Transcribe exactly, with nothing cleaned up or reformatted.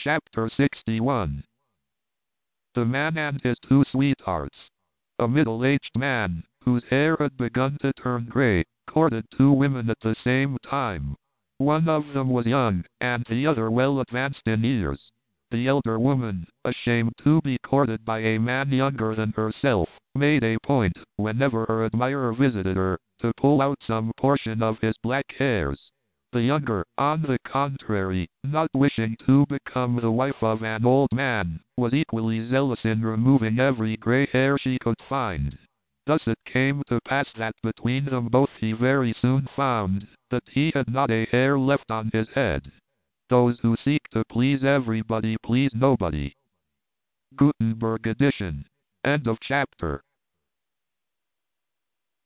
Chapter sixty-one. The Man and His Two Sweethearts. A middle-aged man, whose hair had begun to turn gray, courted two women at the same time. One of them was young, and the other well advanced in years. The elder woman, ashamed to be courted by a man younger than herself, made a point, whenever her admirer visited her, to pull out some portion of his black hairs. The younger, on the contrary, not wishing to become the wife of an old man, was equally zealous in removing every gray hair she could find. Thus it came to pass that between them both he very soon found that he had not a hair left on his head. Those who seek to please everybody please nobody. Gutenberg edition. End of chapter.